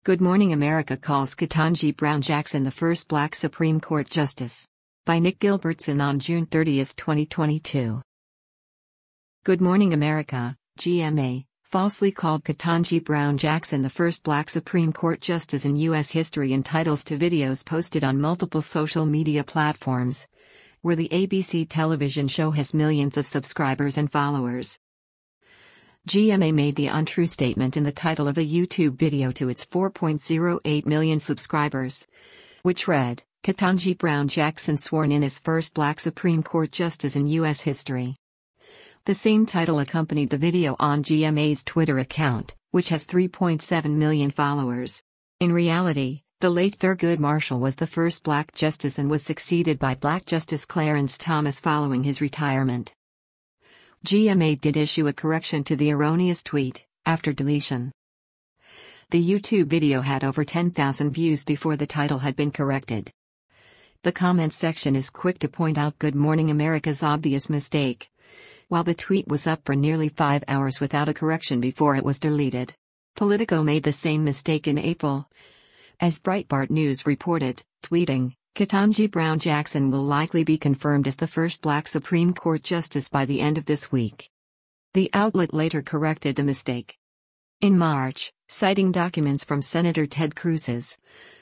Good Morning America calls Ketanji Brown Jackson the first Black Supreme Court Justice. By Nick Gilbertson on June 30, 2022. Good Morning America, GMA, falsely called Ketanji Brown Jackson the first Black Supreme Court Justice in U.S. history in titles to videos posted on multiple social media platforms, where the ABC television show has millions of subscribers and followers. GMA made the untrue statement in the title of a YouTube video to its 4.08 million subscribers, which read, Ketanji Brown Jackson sworn in as first Black Supreme Court Justice in U.S. history. The same title accompanied the video on GMA's Twitter account, which has 3.7 million followers. In reality, the late Thurgood Marshall was the first Black justice and was succeeded by Black Justice Clarence Thomas following his retirement. GMA did issue a correction to the erroneous tweet, after deletion. The YouTube video had over 10,000 views before the title had been corrected. The comments section is quick to point out Good Morning America's obvious mistake, while the tweet was up for nearly 5 hours without a correction before it was deleted. Politico made the same mistake in April, as Breitbart News reported, tweeting, Ketanji Brown Jackson will likely be confirmed as the first Black Supreme Court Justice by the end of this week. The outlet later corrected the mistake. In March, citing documents from Senator Ted Cruz's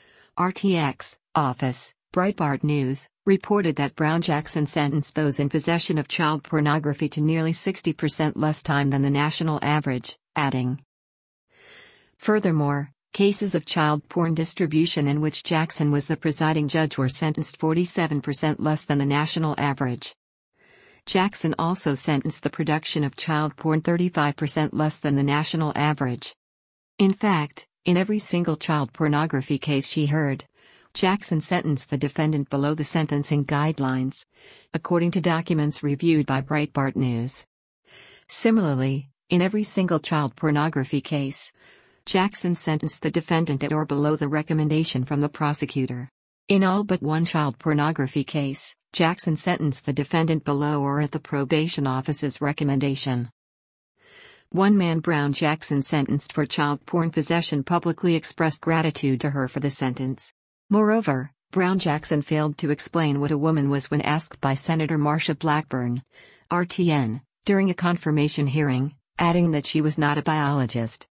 RTX office, Breitbart News reported that Brown Jackson sentenced those in possession of child pornography to nearly 60% less time than the national average, adding, furthermore, cases of child porn distribution in which Jackson was the presiding judge were sentenced 47% less than the national average. Jackson also sentenced the production of child porn 35% less than the national average. In fact, in every single child pornography case she heard, Jackson sentenced the defendant below the sentencing guidelines, according to documents reviewed by Breitbart News. Similarly, in every single child pornography case, Jackson sentenced the defendant at or below the recommendation from the prosecutor. In all but one child pornography case, Jackson sentenced the defendant below or at the probation office's recommendation. One man Brown Jackson sentenced for child porn possession publicly expressed gratitude to her for the sentence. Moreover, Brown Jackson failed to explain what a woman was when asked by Senator Marsha Blackburn, RTN, during a confirmation hearing, adding that she was not a biologist.